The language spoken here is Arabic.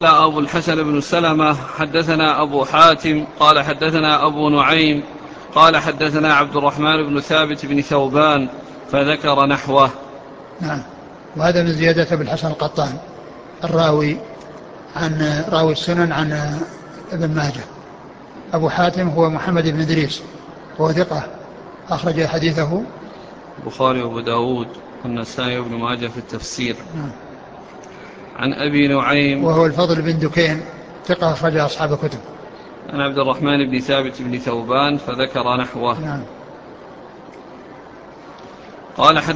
أبو الحسن بن سلمة حدثنا أبو حاتم قال حدثنا أبو نعيم قال حدثنا عبد الرحمن بن ثابت بن ثوبان فذكر نحوه. نعم. وهذا من زيادة ابن الحسن القطان الراوي عن راوي السنن عن ابن ماجه. أبو حاتم هو محمد بن إدريس وهو ثقة أخرج حديثه البخاري وأبو داود والنسائي وابن ماجه في التفسير. نعم. عن أبي نعيم وهو الفضل بن دكين ثقة أخرج أصحاب كتب. عن عبد الرحمن بن ثابت بن ثوبان فذكر نحوه. نعم. قال